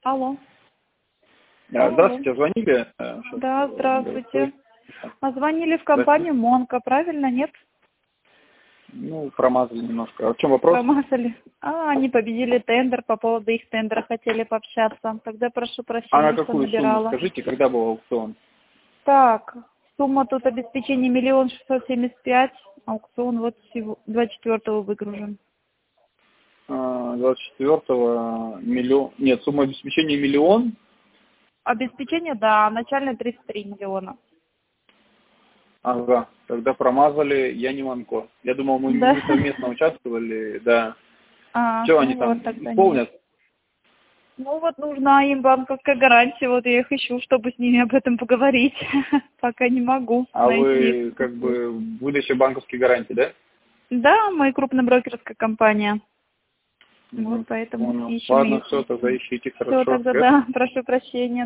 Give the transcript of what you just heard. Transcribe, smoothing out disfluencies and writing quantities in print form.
Алло. Алло. Здравствуйте, звонили? Да, здравствуйте. А звонили в компанию Монка, правильно, нет? Ну, промазали немножко. А в чем вопрос? Промазали. Они победили тендер, по поводу их тендера хотели пообщаться. Тогда прошу прощения, А на что какую набирала. сумму? Скажите, когда был аукцион? Так, сумма тут обеспечение 1 675 000, аукцион вот 24-го выгружен. 24-го миллион... Нет, сумма обеспечения 1 000 000. Обеспечение, да, начальное 33 миллиона. Ага, тогда промазали, я не Манко. Я думал, мы Да. не совместно участвовали, да. Что Ну они вот, там тогда исполнят? нет. Ну вот нужна им банковская гарантия, вот я их ищу, чтобы с ними об этом поговорить. Пока не могу А найти. вы как бы выдача банковской гарантии, да? Да, мы крупноброкерская компания. Вот Угу, поэтому понял. ищем Ладно, их. все, тогда ищите, Все, хорошо. тогда да, прошу прощения.